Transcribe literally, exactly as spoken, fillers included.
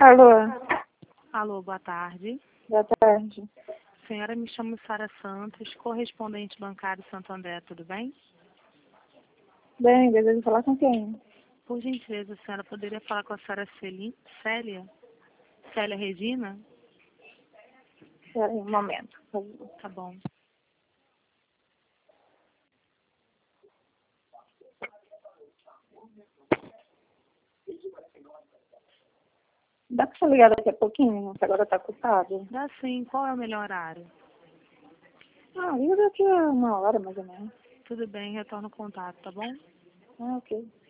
Alô, Alô, boa tarde. boa tarde. Senhora, me chamo Sara Santos, correspondente bancário Santo André, tudo bem? Bem, desejo falar com quem? Por gentileza, a senhora poderia falar com a senhora Celi- Célia? Célia Regina? Espera aí um momento, por favor. Tá bom. Dá pra você ligar daqui a pouquinho, que agora tá ocupado? Dá sim, qual é o melhor horário? Ah, liga daqui a uma hora, mais ou menos. Tudo bem, retorno o contato, tá bom? Ah, ok.